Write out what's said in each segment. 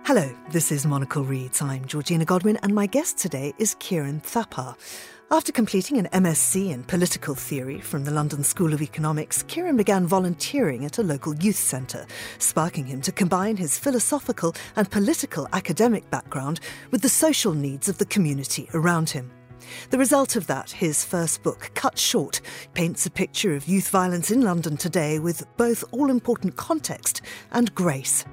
Hello, this is Monocle Reads. I'm Georgina Godwin, and my guest today is Kieran Thapar. After completing an MSc in political theory from the London School of Economics, Kieran began volunteering at a local youth centre, sparking him to combine his philosophical and political academic background with the social needs of the community around him. The result of that, his first book, Cut Short, paints a picture of youth violence in London today with both all-important context and grace.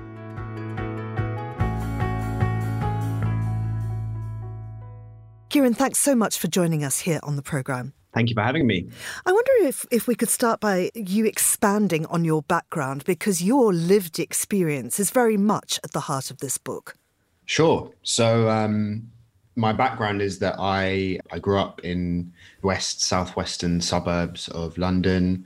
Kieran, thanks so much for joining us here on the programme. Thank you for having me. I wonder if we could start by you expanding on your background, because your lived experience is very much at the heart of this book. Sure. So my background is that I grew up in southwestern suburbs of London.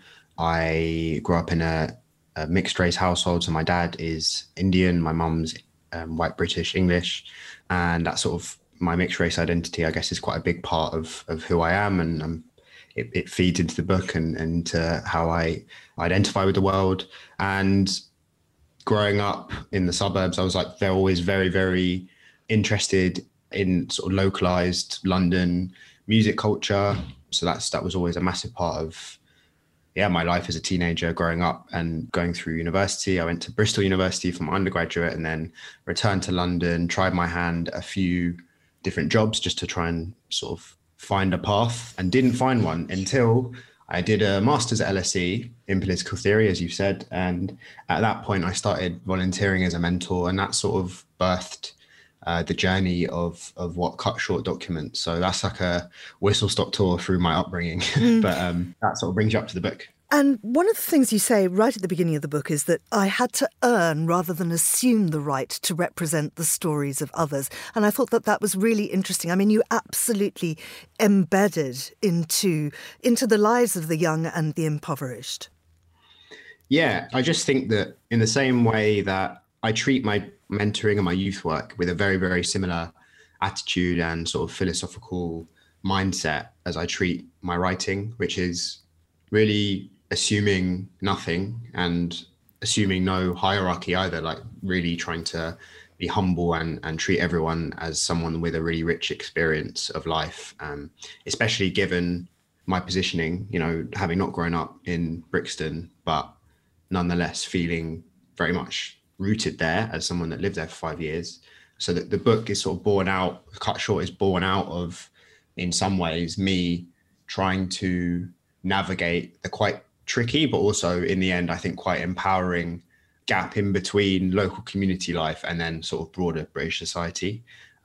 I grew up in a mixed race household. So my dad is Indian, my mum's white British English, and that sort of my mixed race identity, I guess, is quite a big part of who I am, and it feeds into the book and into how I identify with the world. And growing up in the suburbs, I was like, they're always very, very interested in sort of localized London music culture. So that was always a massive part of my life as a teenager growing up and going through university. I went to Bristol University for my undergraduate and then returned to London, tried my hand at a few different jobs just to try and sort of find a path, and didn't find one until I did a master's at LSE in political theory, as you said. And at that point, I started volunteering as a mentor, and that sort of birthed the journey of what Cut Short documents. So that's like a whistle-stop tour through my upbringing, but that sort of brings you up to the book. And one of the things you say right at the beginning of the book is that I had to earn rather than assume the right to represent the stories of others. And I thought that was really interesting. I mean, you absolutely embedded into the lives of the young and the impoverished. Yeah, I just think that in the same way that I treat my mentoring and my youth work with a very, very similar attitude and sort of philosophical mindset as I treat my writing, which is really assuming nothing and assuming no hierarchy either, like really trying to be humble and treat everyone as someone with a really rich experience of life, especially given my positioning, having not grown up in Brixton, but nonetheless feeling very much rooted there as someone that lived there for 5 years. So that the book is sort of Cut Short is born out of, in some ways, me trying to navigate the quite tricky, but also in the end, I think quite empowering gap in between local community life and then sort of broader British society.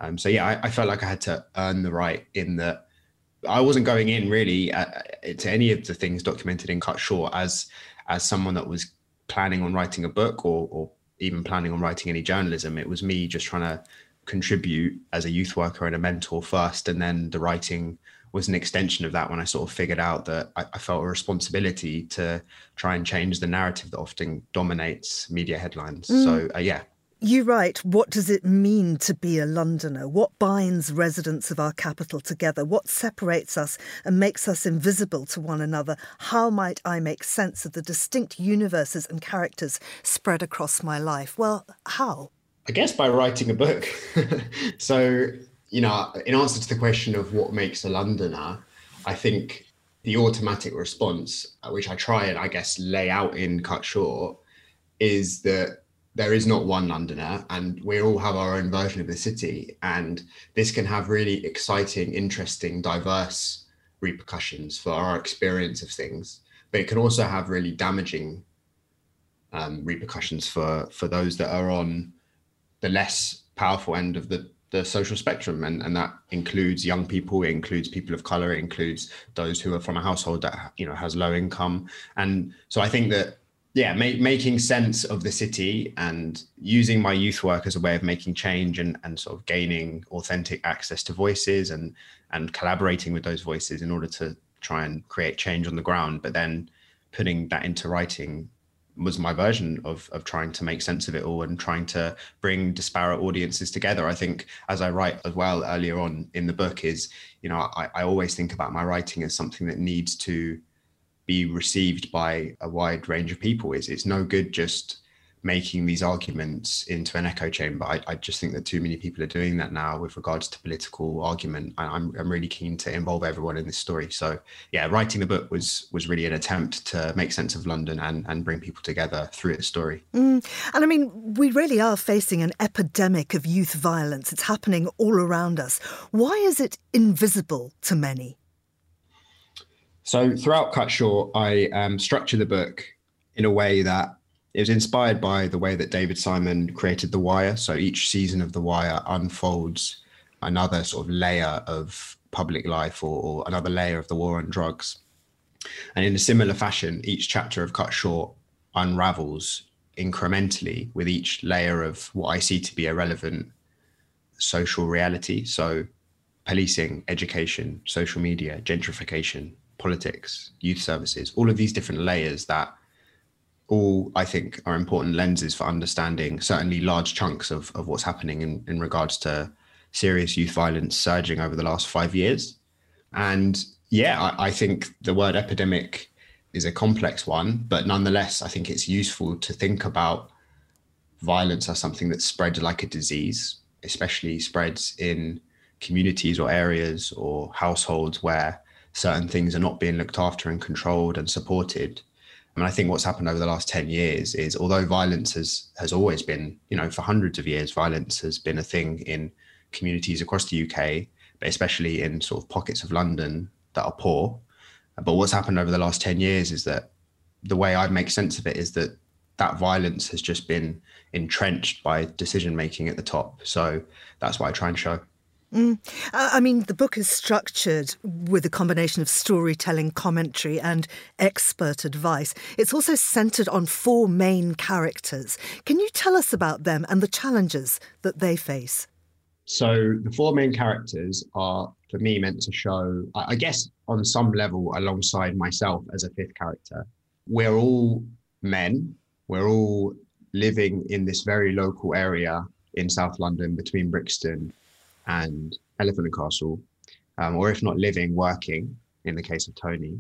I felt like I had to earn the right in that I wasn't going in really to any of the things documented in Cut Short as someone that was planning on writing a book or even planning on writing any journalism. It was me just trying to contribute as a youth worker and a mentor first, and then the writing was an extension of that when I sort of figured out that I felt a responsibility to try and change the narrative that often dominates media headlines. You write, what does it mean to be a Londoner? What binds residents of our capital together? What separates us and makes us invisible to one another? How might I make sense of the distinct universes and characters spread across my life? Well, how? I guess by writing a book. So, in answer to the question of what makes a Londoner, I think the automatic response, which I try and I guess lay out in Cut Short, is that there is not one Londoner and we all have our own version of the city. And this can have really exciting, interesting, diverse repercussions for our experience of things. But it can also have really damaging repercussions for those that are on the less powerful end of the social spectrum, and that includes young people, it includes people of color, it includes those who are from a household that has low income. And so I think that making sense of the city and using my youth work as a way of making change and sort of gaining authentic access to voices and collaborating with those voices in order to try and create change on the ground, but then putting that into writing was my version of trying to make sense of it all and trying to bring disparate audiences together. I think, as I write as well earlier on in the book, is, I always think about my writing as something that needs to be received by a wide range of people. It's no good just making these arguments into an echo chamber. I just think that too many people are doing that now with regards to political argument. I'm really keen to involve everyone in this story. So yeah, writing the book was really an attempt to make sense of London and bring people together through its story. And I mean, we really are facing an epidemic of youth violence. It's happening all around us. Why is it invisible to many? So throughout Cut Short, I structured the book in a way that it was inspired by the way that David Simon created The Wire. So each season of The Wire unfolds another sort of layer of public life or another layer of the war on drugs. And in a similar fashion, each chapter of Cut Short unravels incrementally with each layer of what I see to be a relevant social reality. So policing, education, social media, gentrification, politics, youth services, all of these different layers that all, I think, are important lenses for understanding certainly large chunks of what's happening in regards to serious youth violence surging over the last 5 years. And yeah, I think the word epidemic is a complex one, but nonetheless, I think it's useful to think about violence as something that spreads like a disease, especially spreads in communities or areas or households where certain things are not being looked after and controlled and supported. And I think what's happened over the last 10 years is, although violence has always been, for hundreds of years, violence has been a thing in communities across the UK, but especially in sort of pockets of London that are poor. But what's happened over the last 10 years is that the way I make sense of it is that that violence has just been entrenched by decision making at the top. So that's what I try and show. I mean, the book is structured with a combination of storytelling, commentary and expert advice. It's also centred on 4 main characters. Can you tell us about them and the challenges that they face? So the 4 main characters are, for me, meant to show, I guess, on some level, alongside myself as a 5th character, we're all men. We're all living in this very local area in South London between Brixton and Elephant and Castle, or if not living, working in the case of Tony.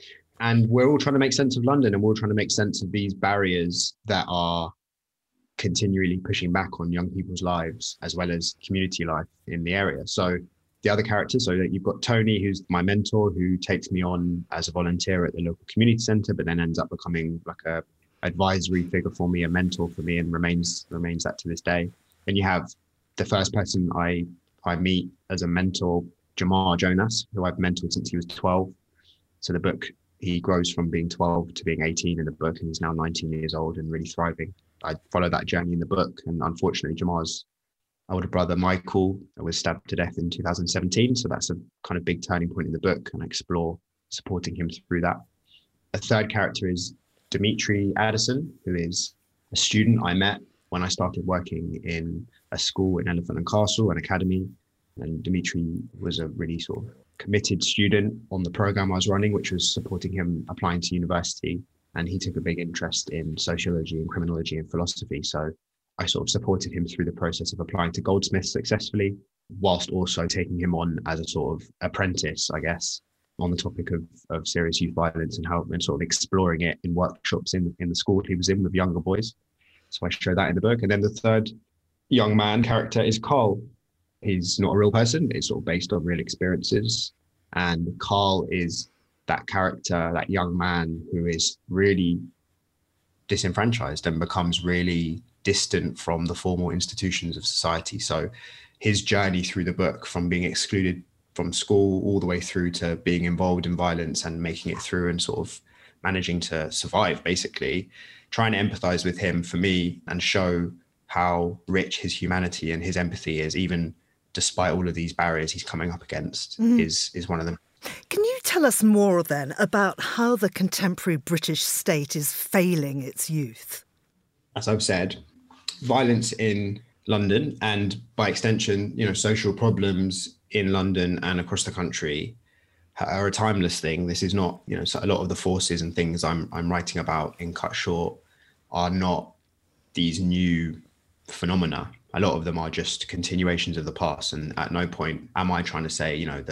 And we're all trying to make sense of London, and we're all trying to make sense of these barriers that are continually pushing back on young people's lives, as well as community life in the area. So the other characters, so that you've got Tony, who's my mentor, who takes me on as a volunteer at the local community centre, but then ends up becoming like a advisory figure for me, a mentor for me, and remains that to this day. Then you have the first person I meet as a mentor, Jamar Jonas, who I've mentored since he was 12. So the book, he grows from being 12 to being 18 in the book, and he's now 19 years old and really thriving. I follow that journey in the book, and unfortunately, Jamar's older brother, Michael, was stabbed to death in 2017. So that's a kind of big turning point in the book, and I explore supporting him through that. A third character is Dimitri Addison, who is a student I met when I started working in a school in Elephant and Castle, an academy. And Dimitri was a really sort of committed student on the program I was running, which was supporting him applying to university. And he took a big interest in sociology and criminology and philosophy. So I sort of supported him through the process of applying to Goldsmiths successfully, whilst also taking him on as a sort of apprentice, I guess, on the topic of serious youth violence and sort of exploring it in workshops in the school he was in with younger boys. So I show that in the book. And then the third young man character is Carl. He's not a real person. It's sort of based on real experiences. And Carl is that character, that young man who is really disenfranchised and becomes really distant from the formal institutions of society. So his journey through the book, from being excluded from school all the way through to being involved in violence and making it through and sort of managing to survive, basically, trying to empathize with him for me and show how rich his humanity and his empathy is, even despite all of these barriers he's coming up against, is one of them. Can you tell us more then about how the contemporary British state is failing its youth? As I've said, violence in London and by extension, social problems in London and across the country are a timeless thing. This is not, so a lot of the forces and things I'm writing about in Cut Short are not these new phenomena. A lot of them are just continuations of the past. And at no point am I trying to say, that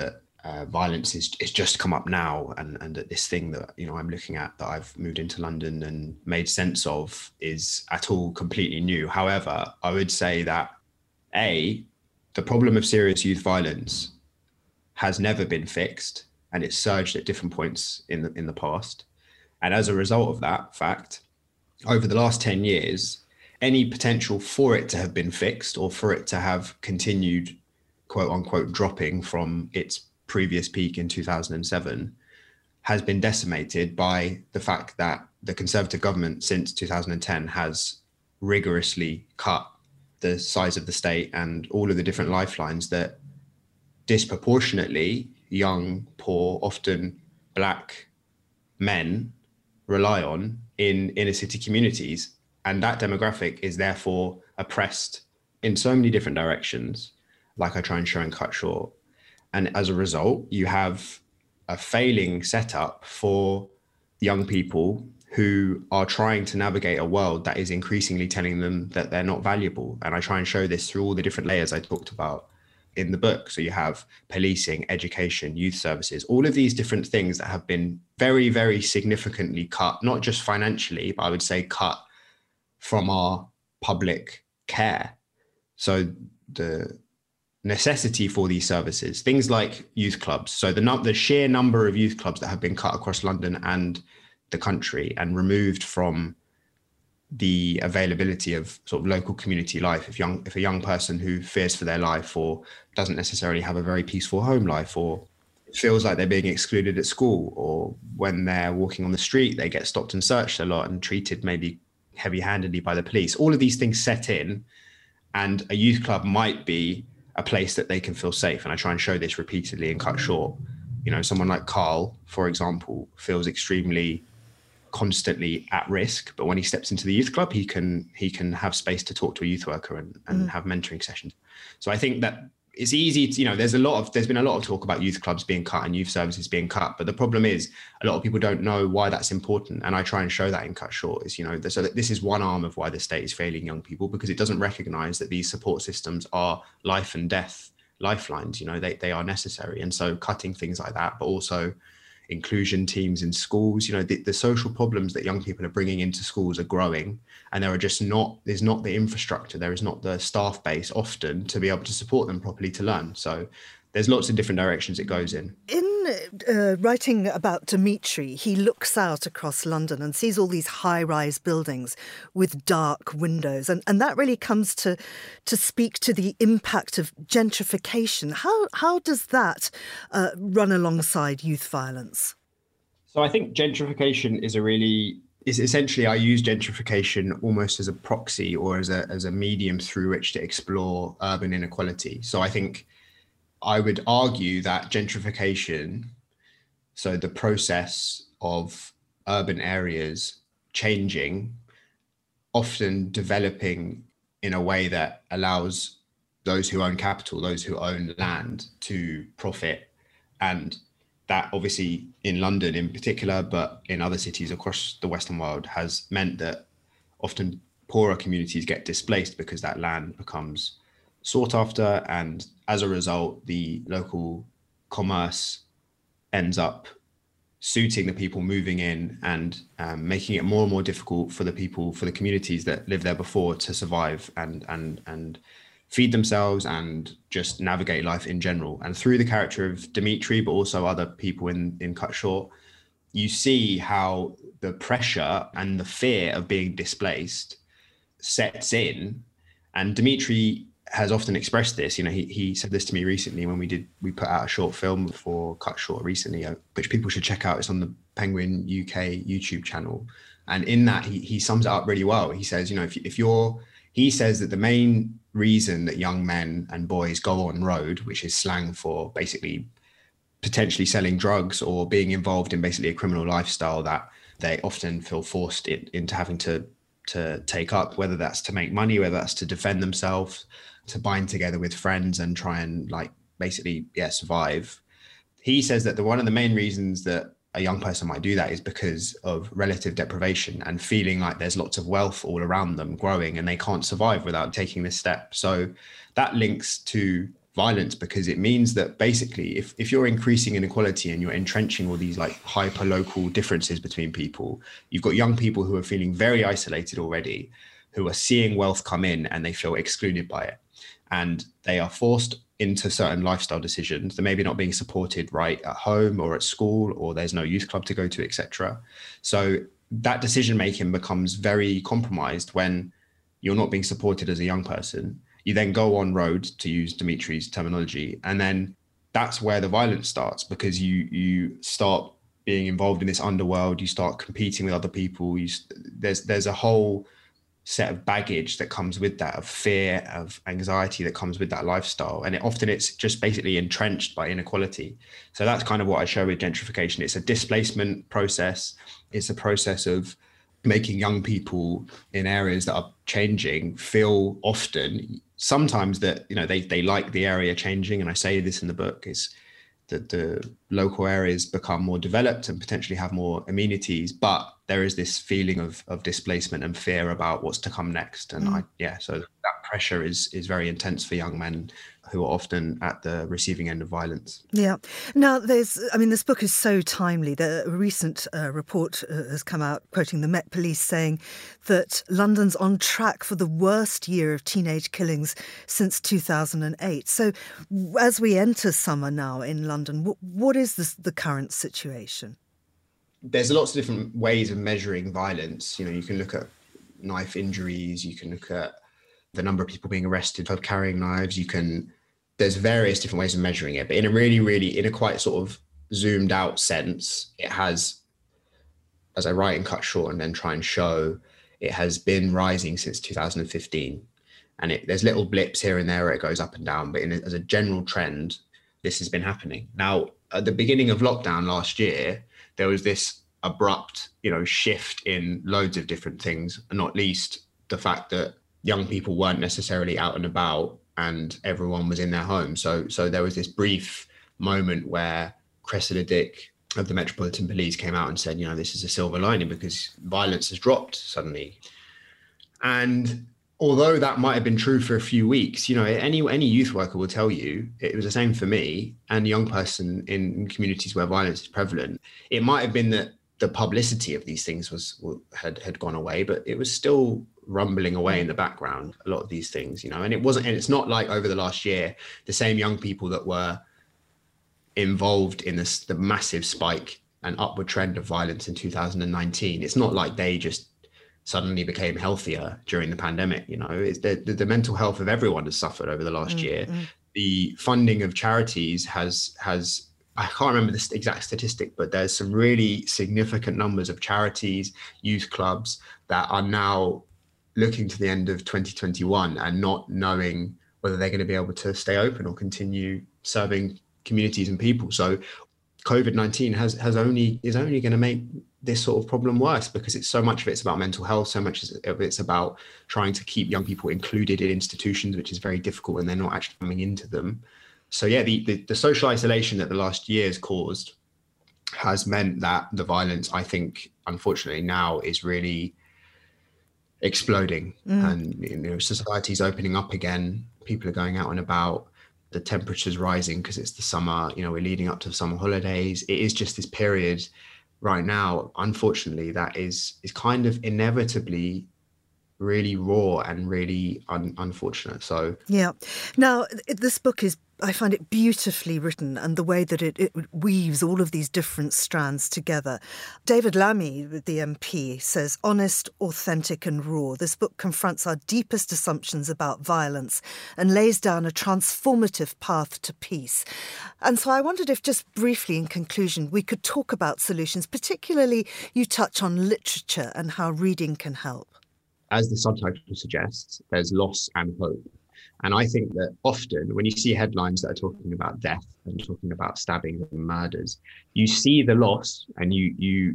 violence is just come up now, and that this thing that I'm looking at, that I've moved into London and made sense of, is at all completely new. However, I would say that the problem of serious youth violence has never been fixed, and it's surged at different points in the past. And as a result of that fact, over the last 10 years, any potential for it to have been fixed or for it to have continued, quote unquote, dropping from its previous peak in 2007 has been decimated by the fact that the Conservative government since 2010 has rigorously cut the size of the state and all of the different lifelines that disproportionately young, poor, often Black men rely on in inner city communities. And that demographic is therefore oppressed in so many different directions, like I try and show in Cut Short. And as a result, you have a failing setup for young people who are trying to navigate a world that is increasingly telling them that they're not valuable. And I try and show this through all the different layers I talked about in the book. So you have policing, education, youth services, all of these different things that have been very, very significantly cut, not just financially, but I would say cut from our public care. So the necessity for these services, things like youth clubs. So the sheer number of youth clubs that have been cut across London and the country and removed from the availability of sort of local community life. If a young person who fears for their life or doesn't necessarily have a very peaceful home life, or feels like they're being excluded at school, or when they're walking on the street, they get stopped and searched a lot and treated maybe heavy-handedly by the police. All of these things set in, and a youth club might be a place that they can feel safe. And I try and show this repeatedly in Cut Short. Someone like Carl, for example, feels extremely constantly at risk, but when he steps into the youth club, he can have space to talk to a youth worker and have mentoring sessions. So I think that it's easy to, there's been a lot of talk about youth clubs being cut and youth services being cut, but the problem is a lot of people don't know why that's important. And I try and show that in Cut Short is, so that this is one arm of why the state is failing young people, because it doesn't recognize that these support systems are life and death lifelines. They are necessary. And so cutting things like that, but also inclusion teams in schools, the social problems that young people are bringing into schools are growing, and there's not the infrastructure, there is not the staff base often to be able to support them properly to learn. So there's lots of different directions it goes in. In writing about Dimitri, he looks out across London and sees all these high-rise buildings with dark windows. And that really comes to speak to the impact of gentrification. How does that run alongside youth violence? So I think gentrification is essentially, I use gentrification almost as a proxy or as a medium through which to explore urban inequality. So I think I would argue that gentrification, so the process of urban areas changing, often developing in a way that allows those who own capital, those who own land, to profit. And that obviously in London in particular, but in other cities across the Western world, has meant that often poorer communities get displaced because that land becomes sought after, and as a result, the local commerce ends up suiting the people moving in and making it more and more difficult for the communities that lived there before to survive and feed themselves and just navigate life in general. And through the character of Dimitri, but also other people in Cut Short, you see how the pressure and the fear of being displaced sets in. And Dimitri has often expressed this. He said this to me recently when we put out a short film for Cut Short recently, which people should check out. It's on the Penguin UK YouTube channel. And in that, he sums it up really well. He says, he says that the main reason that young men and boys go on road, which is slang for basically potentially selling drugs or being involved in basically a criminal lifestyle that they often feel forced into having to take up, whether that's to make money, whether that's to defend themselves, to bind together with friends and try and survive. He says that one of the main reasons that a young person might do that is because of relative deprivation and feeling like there's lots of wealth all around them growing and they can't survive without taking this step. So that links to violence, because it means that basically if you're increasing inequality and you're entrenching all these like hyper local differences between people, you've got young people who are feeling very isolated already, who are seeing wealth come in and they feel excluded by it, and they are forced into certain lifestyle decisions. They're maybe not being supported right at home or at school, or there's no youth club to go to, etc. So that decision making becomes very compromised when you're not being supported as a young person. You then go on road, to use Dimitri's terminology, and then that's where the violence starts, because you start being involved in this underworld. You start competing with other people. There's a whole set of baggage that comes with that, of fear, of anxiety that comes with that lifestyle, and it's just basically entrenched by inequality. So that's kind of what I show with gentrification. It's a displacement process. It's a process of making young people in areas that are changing feel often, sometimes that, you know, they like the area changing. And I say this in the book, is that the local areas become more developed and potentially have more amenities, but there is this feeling of displacement and fear about what's to come next. And so that pressure is very intense for young men who are often at the receiving end of violence. Yeah. Now, this book is so timely. The recent report has come out quoting the Met Police saying that London's on track for the worst year of teenage killings since 2008. So as we enter summer now in London, what is the current situation? There's lots of different ways of measuring violence. You know, you can look at knife injuries, you can look at the number of people being arrested for carrying knives. There's various different ways of measuring it, but in a really, in a quite sort of zoomed out sense, it has, as I write and cut short and then try and show, it has been rising since 2015. And there's little blips here and there where it goes up and down, but as a general trend, this has been happening. Now, at the beginning of lockdown last year, there was this abrupt, shift in loads of different things, and not least the fact that young people weren't necessarily out and about and everyone was in their home. So there was this brief moment where Cressida Dick of the Metropolitan Police came out and said, this is a silver lining because violence has dropped suddenly. And although that might have been true for a few weeks, any youth worker will tell you it was the same for me and a young person in communities where violence is prevalent. It might have been that the publicity of these things had gone away, but it was still rumbling away in the background, a lot of these things, and it's not like over the last year, the same young people that were involved in the massive spike and upward trend of violence in 2019. It's not like they just suddenly became healthier during the pandemic. It's the mental health of everyone has suffered over the last year. The funding of charities has I can't remember the exact statistic, but there's some really significant numbers of charities, youth clubs that are now looking to the end of 2021 and not knowing whether they're going to be able to stay open or continue serving communities and people. So COVID-19 is only going to make this sort of problem worse, because it's so much of it's about mental health, so much of it's about trying to keep young people included in institutions, which is very difficult when they're not actually coming into them. So yeah, the social isolation that the last years caused has meant that the violence, I think, unfortunately now is really exploding. And society's opening up again. People are going out and about. The temperature's rising because it's the summer. We're leading up to summer holidays. It is just this period right now, unfortunately, that is kind of inevitably really raw and really unfortunate. So yeah. Now, this book I find it beautifully written, and the way that it weaves all of these different strands together. David Lammy, the MP, says, honest, authentic and raw. This book confronts our deepest assumptions about violence and lays down a transformative path to peace. And so I wondered if just briefly in conclusion, we could talk about solutions, particularly you touch on literature and how reading can help. As the subtitle suggests, there's loss and hope. And I think that often when you see headlines that are talking about death and talking about stabbings and murders, you see the loss, and you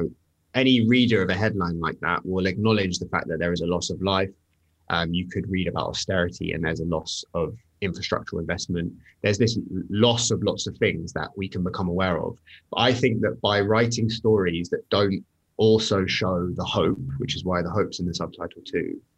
any reader of a headline like that will acknowledge the fact that there is a loss of life. You could read about austerity and there's a loss of infrastructural investment. There's this loss of lots of things that we can become aware of. But I think that by writing stories that don't also show the hope, which is why the hope's in the subtitle too,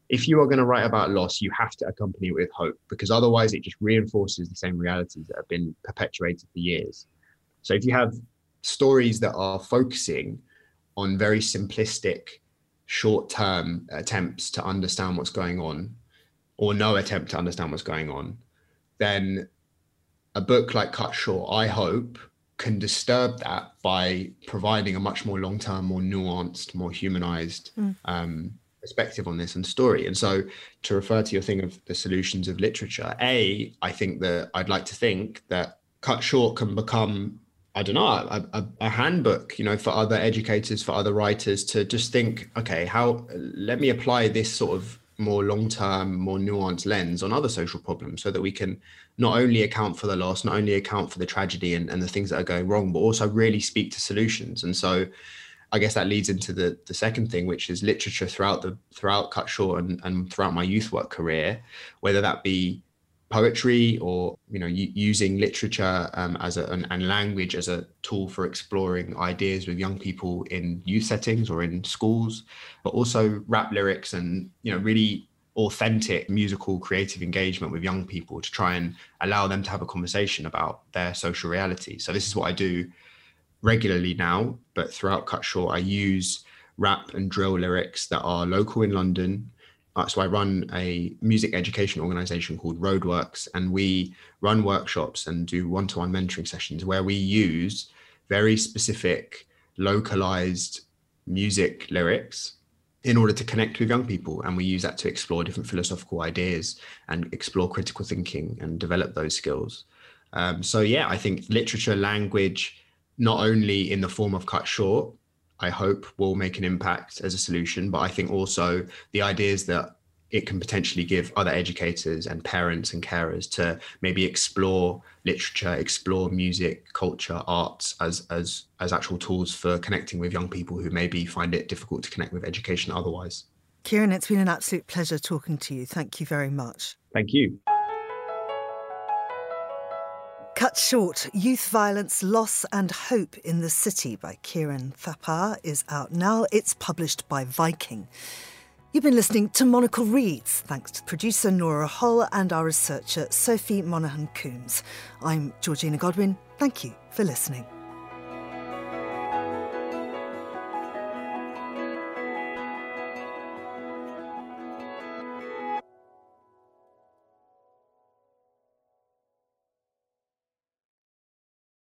if you are going to write about loss, you have to accompany it with hope, because otherwise it just reinforces the same realities that have been perpetuated for years. So if you have stories that are focusing on very simplistic, short-term attempts to understand what's going on, or no attempt to understand what's going on, then a book like Cut Short, I hope, can disturb that by providing a much more long-term, more nuanced, more humanized perspective on this and story. And so, to refer to your thing of the solutions of literature, I think that I'd like to think that Cut Short can become, I don't know, a handbook, for other educators, for other writers to just think, okay, let me apply this sort of more long-term, more nuanced lens on other social problems, so that we can not only account for the loss, not only account for the tragedy and the things that are going wrong, but also really speak to solutions. And so I guess that leads into the second thing, which is literature throughout Cut Short and throughout my youth work career, whether that be poetry or using literature and language as a tool for exploring ideas with young people in youth settings or in schools, but also rap lyrics and really authentic musical creative engagement with young people to try and allow them to have a conversation about their social reality. So this is what I do regularly now, but throughout Cut Short I use rap and drill lyrics that are local in London. So I run a music education organization called Roadworks, and we run workshops and do one-to-one mentoring sessions where we use very specific, localized music lyrics in order to connect with young people. And we use that to explore different philosophical ideas and explore critical thinking and develop those skills. I think literature, language, not only in the form of Cut Short, I hope will make an impact as a solution, but I think also the ideas that it can potentially give other educators and parents and carers to maybe explore literature, explore music, culture, arts as actual tools for connecting with young people who maybe find it difficult to connect with education otherwise. Kieran, it's been an absolute pleasure talking to you. Thank you very much. Thank you. Cut Short, Youth Violence, Loss and Hope in the City by Kieran Thapar is out now. It's published by Viking. You've been listening to Monocle Reads, thanks to producer Nora Hull and our researcher Sophie Monaghan-Coombs. I'm Georgina Godwin. Thank you for listening.